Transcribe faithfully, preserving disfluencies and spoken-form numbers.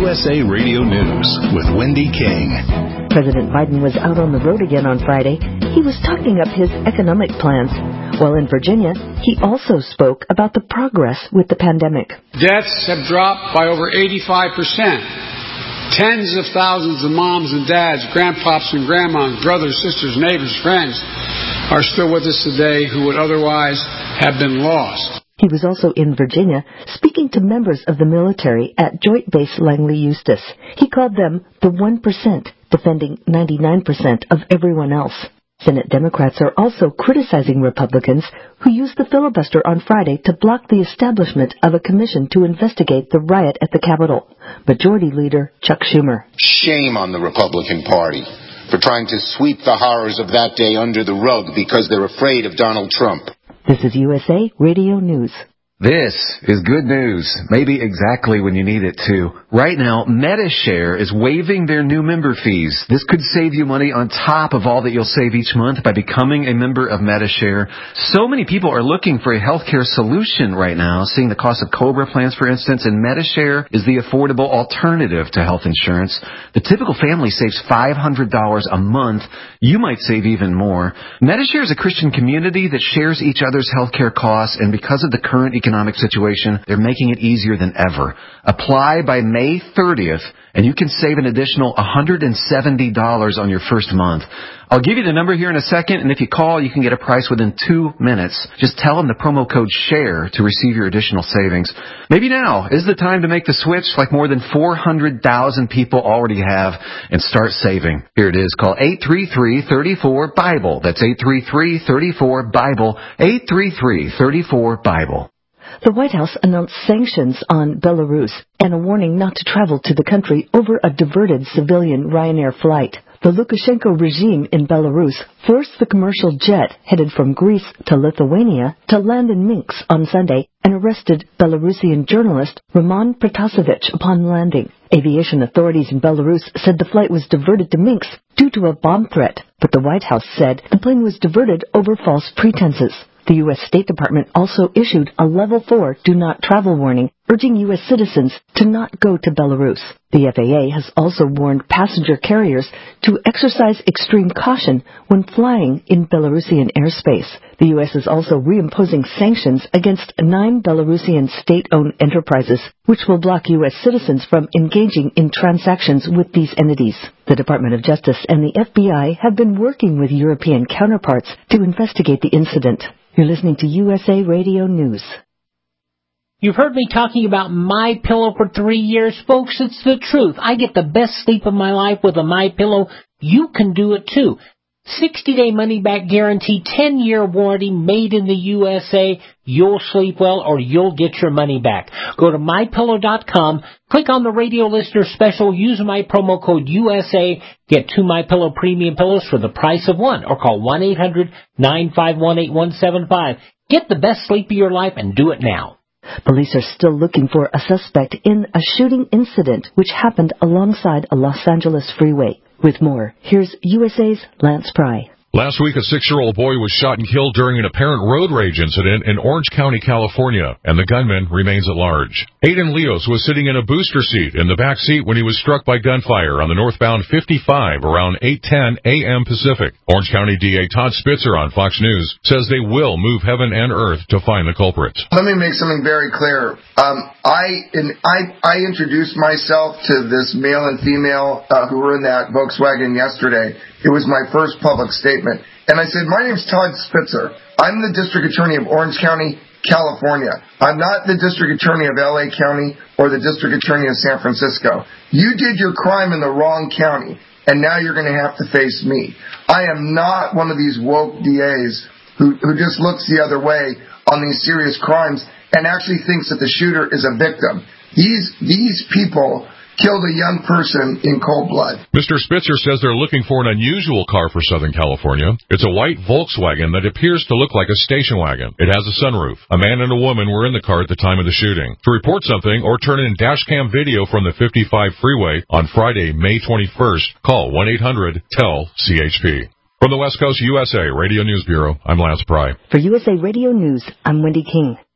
U S A Radio News with Wendy King. President Biden was out on the road again on Friday. He was talking up his economic plans. While in Virginia, he also spoke about the progress with the pandemic. Deaths have dropped by over eighty-five percent. Tens of thousands of moms and dads, grandpops and grandmas, brothers, sisters, neighbors, friends are still with us today who would otherwise have been lost. He was also in Virginia, speaking to members of the military at Joint Base Langley Eustis. He called them the one percent, defending ninety-nine percent of everyone else. Senate Democrats are also criticizing Republicans who used the filibuster on Friday to block the establishment of a commission to investigate the riot at the Capitol. Majority Leader Chuck Schumer. Shame on the Republican Party for trying to sweep the horrors of that day under the rug because they're afraid of Donald Trump. This is U S A Radio News. This is good news, maybe exactly when you need it, too. Right now, Medi-Share is waiving their new member fees. This could save you money on top of all that you'll save each month by becoming a member of Medi-Share. So many people are looking for a healthcare solution right now, seeing the cost of COBRA plans, for instance, and Medi-Share is the affordable alternative to health insurance. The typical family saves five hundred dollars a month. You might save even more. Medi-Share is a Christian community that shares each other's healthcare costs, and because of the current economic economic situation, they're making it easier than ever. Apply by May thirtieth, and you can save an additional one hundred seventy dollars on your first month. I'll give you the number here in a second, and if you call, you can get a price within two minutes. Just tell them the promo code SHARE to receive your additional savings. Maybe now is the time to make the switch like more than four hundred thousand people already have and start saving. Here it is. Call eight three three, three four, BIBLE. That's eight three three, three four, BIBLE. eight three three, three four, BIBLE. The White House announced sanctions on Belarus and a warning not to travel to the country over a diverted civilian Ryanair flight. The Lukashenko regime in Belarus forced the commercial jet headed from Greece to Lithuania to land in Minsk on Sunday and arrested Belarusian journalist Roman Protasevich upon landing. Aviation authorities in Belarus said the flight was diverted to Minsk due to a bomb threat, but the White House said the plane was diverted over false pretenses. The U S State Department also issued a level four do not travel warning, urging U S citizens to not go to Belarus. The F A A has also warned passenger carriers to exercise extreme caution when flying in Belarusian airspace. The U S is also reimposing sanctions against nine Belarusian state-owned enterprises, which will block U S citizens from engaging in transactions with these entities. The Department of Justice and the F B I have been working with European counterparts to investigate the incident. You're listening to U S A Radio News. You've heard me talking about MyPillow for three years, folks. It's the truth. I get the best sleep of my life with a MyPillow. You can do it too. sixty-day money-back guarantee, ten-year warranty, made in the U S A. You'll sleep well or you'll get your money back. Go to my pillow dot com, click on the radio listener special, use my promo code U S A, get two MyPillow premium pillows for the price of one, or call one eight hundred, nine five one, eight one seven five. Get the best sleep of your life and do it now. Police are still looking for a suspect in a shooting incident which happened alongside a Los Angeles freeway. With more, here's U S A's Lance Pry. Last week, a six-year-old boy was shot and killed during an apparent road rage incident in Orange County, California, and the gunman remains at large. Aiden Leos was sitting in a booster seat in the back seat when he was struck by gunfire on the northbound fifty-five around eight ten a.m. Pacific. Orange County D A Todd Spitzer on Fox News says they will move heaven and earth to find the culprits. Let me make something very clear. Um, I, in, I I introduced myself to this male and female uh, who were in that Volkswagen yesterday. It was my first public statement. And I said, my name's Todd Spitzer. I'm the District Attorney of Orange County, California. I'm not the District Attorney of L A County or the District Attorney of San Francisco. You did your crime in the wrong county, and now you're going to have to face me. I am not one of these woke D As who, who just looks the other way on these serious crimes and actually thinks that the shooter is a victim. These, these people killed a young person in cold blood. Mister Spitzer says they're looking for an unusual car for Southern California. It's a white Volkswagen that appears to look like a station wagon. It has a sunroof. A man and a woman were in the car at the time of the shooting. To report something or turn in dash cam video from the fifty-five freeway on Friday, May twenty-first, call one eight hundred, T E L, C H P. From the West Coast U S A Radio News Bureau, I'm Lance Pry. For U S A Radio News, I'm Wendy King.